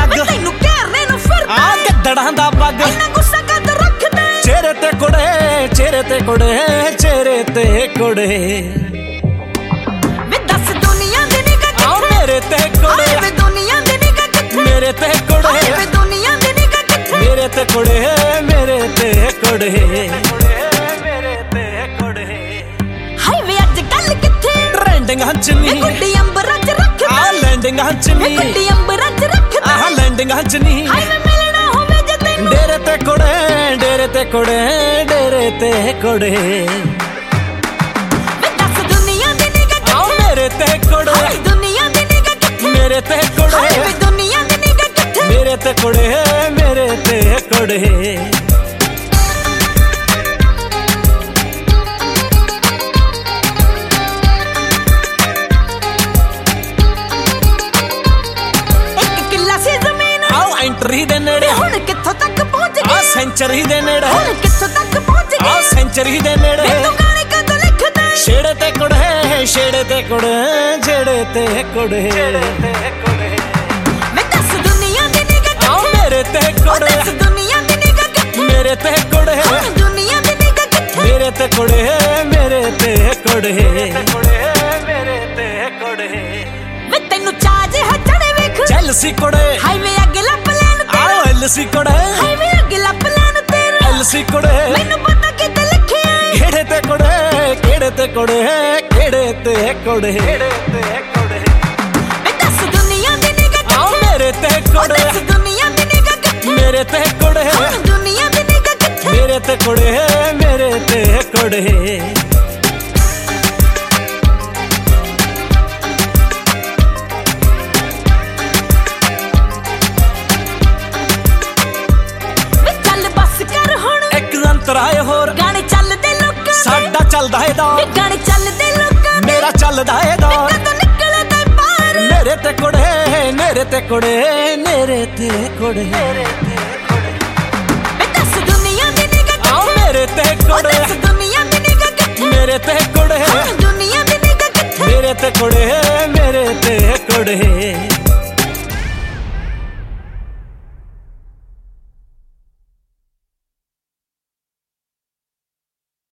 ਜੱਗ ਤੈਨੂੰ ਘੇਰਨੇ ਨੂੰ ਫਿਰਦਾ ਆ ਗੱਦੜਾਂ ਦਾ ਪੱਗ ਇੰਨਾ ਗੁੱਸਾ ਕਦ ਰੱਖਦਾ ਚਿਹਰੇ ਤੇ ਕੁੜੇ ਚਿਹਰੇ ਤੇ ਕੁੜੇ ਚਿਹਰੇ ਤੇ ਕੁੜੇ ਵੇ ਦੱਸ ਦੁਨੀਆ ਦੀ ਨਿਗਾਹ ਕਿੱਥੇ ਮੇਰੇ ਤੇ ਕੁੜੇ ਵੇ ਦੁਨੀਆ ਦੀ ਨਿਗਾਹ ਕਿੱਥੇ ਮੇਰੇ ਤੇ ਕੁੜੇ ਵੇ ਦੁਨੀਆ ਦੀ ਨਿਗਾਹ ਕਿੱਥੇ ਮੇਰੇ ਤੇ ਕੁੜੇ ਮੇਰੇ ਤੇ ਕੁੜੇ ਮੇਰੇ ਤੇ ਕੁੜੇ ਹਾਏ ਵੇ ਅੱਜ ਕੱਲ ਕਿੱਥੇ ਟ੍ਰੈਂਡਿੰਗਾਂ ਚ ਨਹੀਂ ਗੁੱਡੀ ਅੰਬਰਾਂ ਚ ਰੱਖਦਾ ਆ ਲੈਂਡਿੰਗਾਂ ਚ ਨਹੀਂ ਗੁੱਡੀ ਅੰਬਰਾਂ ਚ ਰੱਖਦਾ ਆਹ ਲੈਂਡਿੰਗਾਂ ਚ ਨਹੀਂ ਹਾਏ ਵੇ ਮਿਲਣਾ ਹੋਵੇ ਜੇ ਤੈਨੂੰ ਡੇਰੇ ਤੇ ਕੁੜੇ ਡੇਰੇ ਤੇ ਕੁੜੇ ਡੇਰੇ ਤੇ ਕੁੜੇ ਵੇ ਦੱਸ ਦੁਨੀਆ ਦੀ ਨਿਗਾਹ ਕਿੱਥੇ ਮੇਰੇ ਤੇ ਕੁੜੇ ਹਾਏ ਦੁਨੀਆ ਦੀ ਨਿਗਾਹ ਕਿੱਥੇ ਮੇਰੇ ਤੇ ਹਾਏ ਕੁੜੇ ਵੇ ਦੁਨੀਆ ਦੀ ਨਿਗਾਹ ਕਿੱਥੇ ਮੇਰੇ ਤੇ ਕੁੜੇ ਮੇਰੇ ਤੇ ਕੁੜੇ ਇੱਕ ਕਿੱਲਾ ਸੀ ਜ਼ਮੀਨ ਆਓ ਐਂਟਰੀ ਦੇ ਨੇੜੇ ਹੁਣ ਕਿੱਥੋਂ ਤੱਕ ਪਹੁੰਚ ਆ ਗਈ ਸੈਂਚਰੀ ਦੇ ਨੇੜੇ ਹੁਣ ਕਿੱਥੋਂ ਤੱਕ ਪਹੁੰਚ ਆ ਗਈ ਸੈਂਚਰੀ ਦੇ ਨੇੜੇ ਤੂੰ ਗਾਣੇ ਕਦ ਲਿਖਦਾ ਛੇੜੇ ਤੇ ਕੁੜੇ ਛੇੜੇ ਤੇ ਕੁੜੇ ਜਿਹੜੇ ਤੇ ਕੁੜੇ ਵੇ ਦੱਸ ਦੁਨੀਆ ਦੀ ਨਿਗਾਹ ਆ ਕਿੱਥੇ ਮੇਰੇ ਤੇ ਕੁੜੇ ਦੱਸ ਦੁਨੀਆ ਦੀ ਨਿਗਾਹ ਕਿੱਥੇ ਮੇਰੇ ਤੇ ਕੁੜੇ ਹੁਣ ਦੁਨੀਆ ਦੀ ਨਿਗਾਹ ਕਿੱਥੇ ਮੇਰੇ ਤੇ ਕੁੜੇ ਮੇਰੇ ਤੇ ਕੁੜੇ ਮੇਰੇ ਤੇ ਕੁੜੇ ਵੇ ਤੈਨੂੰ ਚਾਜ ਹੱਟੜੇ ਵੇਖ ਜੈਲਸੀ ਕੁੜੇ ਹਾਏ ਵੇ ਅੱਗ ਲੱਭ ਲੈਣ ਆਓ ਐਲਸੀ ਕੁੜੇ ਹਾਏ ਵੇ ਅੱਗ ਲੱਭ ਲੈਣ ਤੇਰਾ ਐਲਸੀ ਕੁੜੇ ਮੈਨੂੰ ਪਤਾ ਕਿਤੇ ਲਿਖਿਆ ਏ ਕਿਹੜੇ ਤੇ ਕੁੜੇ ਕਿਹੜੇ ਤੇ ਕੁੜੇ ਕਿਹੜੇ ਤੇ ਕੁੜੇ ਵੇ ਦੱਸ ਦੁਨੀਆ ਦੀ ਨਿਗਾਹ ਆ ਕਿੱਥੇ ਮੇਰੇ ਤੇ ਕੁੜੇ ਦੱਸ ਦੁਨੀਆ ਦੀ ਨਿਗਾਹ ਕਿੱਥੇ ਮੇਰੇ ਤੇ ਕੁੜੇ ਹੁਣ ਦੁਨੀਆ ਦੀ ਨਿਗਾਹ ਕਿੱਥੇ ਮੇਰੇ ਤੇ ਕੁੜੇ ਮੇਰੇ ਤੇ ਕੁੜੇ ਵੇ ਚੱਲ ਬੱਸ ਕਰ ਹੁਣ ਇੱਕ ਅੰਤਰਾਏ ਹੋਰ ਗਾਣੇ ਚੱਲਦੇ ਲੋਕਾਂ ਦੇ ਸਾਡਾ ਚੱਲਦਾ ਏ ਵੇ ਦੌਰ ਗਾਣੇ ਚੱਲਦੇ ਲੋਕਾਂ ਦੇ ਮੇਰਾ ਚੱਲਦਾ ਏ ਦੌਰ ਕਦੋਂ ਨਿਕਲਦਾ ਏ ਬਾਹਰ ਮੇਰੇ ਤੇ ਕੁੜੇ ਮੇਰੇ ਤੇ ਕੁੜੇ ਮੇਰੇ ਤੇ ਕੁੜੇ ਵੇ ਦੱਸ ਦੁਨੀਆ ਦੀ ਨਿਗਾਹ ਆ ਕਿੱਥੇ ਮੇਰੇ ਤੇ ਕੁੜੇ ਦੱਸ ਦੁਨੀਆ ਦੀ ਨਿਗਾਹ ਕਿੱਥੇ ਮੇਰੇ ਤੇ ਕੁੜੇ ਹੁਣ ਦੁਨੀਆ ਦੀ ਨਿਗਾਹ ਕਿੱਥੇ ਮੇਰੇ ਤੇ ਕੁੜੇ ਮੇਰੇ ਤੇ ਕੁੜੇ